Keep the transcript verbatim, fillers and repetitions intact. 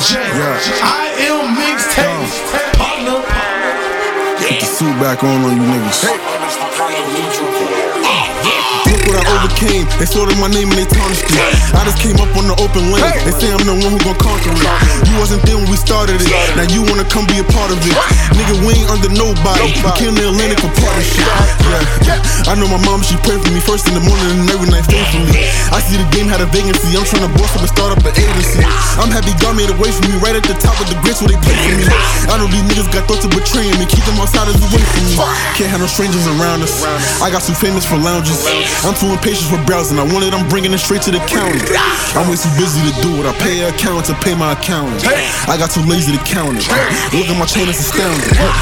Yeah. I am mixtape partner. Put the suit back on on you niggas. Look what I overcame. They sorted my name and they tarnished it. I just came up on the open lane. They say I'm the one who gon' conquer it. You wasn't there when we started it. Now you wanna come be a part of it. Nigga, we ain't under nobody. We came to Atlantic for partnership. Yeah. I know my mom, she prayed for me first in the morning and every night faithfully. I see the game had a vacancy. I'm trying to boss up and start up an agency. I'm happy God made a way for me. Right at the top of the grits where they play for me. I know these niggas got thoughts of betraying me. Keep them outside as away from me. Can't have no strangers around us. I got too famous for lounges. I'm too impatient for browsing. I want it, I'm bringing it straight to the county. I'm way too busy to do it. I pay an accountant to pay my accountant. I got too lazy to count it. Look at my chain, it's astounding.